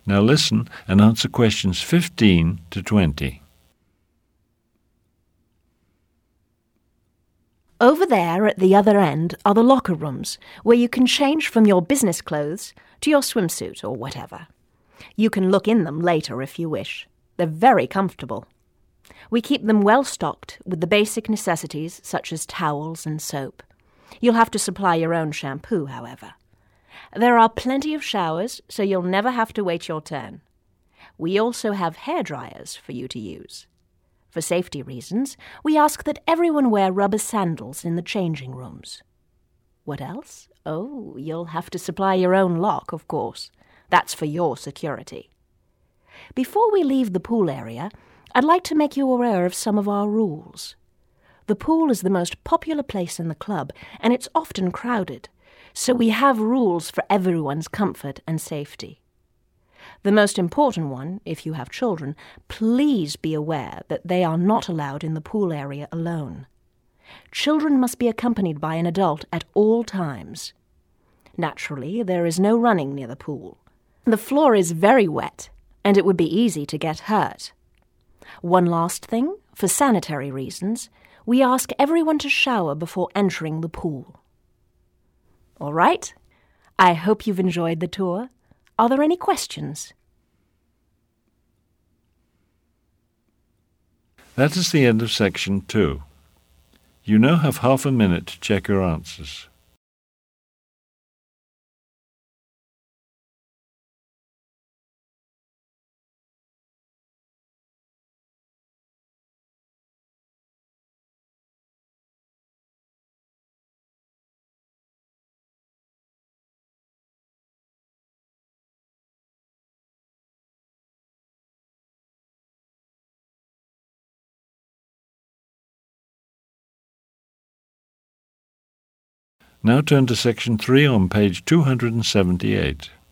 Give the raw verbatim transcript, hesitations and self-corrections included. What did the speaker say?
Now listen and answer questions fifteen to twenty. Over there at the other end are the locker rooms, where you can change from your business clothes to your swimsuit or whatever. You can look in them later if you wish. They're very comfortable. We keep them well stocked with the basic necessities such as towels and soap. You'll have to supply your own shampoo, however. There are plenty of showers, so you'll never have to wait your turn. We also have hair dryers for you to use. For safety reasons, we ask that everyone wear rubber sandals in the changing rooms. What else? Oh, you'll have to supply your own lock, of course. That's for your security. Before we leave the pool area, I'd like to make you aware of some of our rules. The pool is the most popular place in the club, and it's often crowded, so we have rules for everyone's comfort and safety. The most important one, if you have children, please be aware that they are not allowed in the pool area alone. Children must be accompanied by an adult at all times. Naturally, there is no running near the pool. The floor is very wet, and it would be easy to get hurt. One last thing, for sanitary reasons, we ask everyone to shower before entering the pool. All right? I hope you've enjoyed the tour. Are there any questions? That is the end of section two. You now have half a minute to check your answers. Now turn to section three on page two hundred seventy-eight.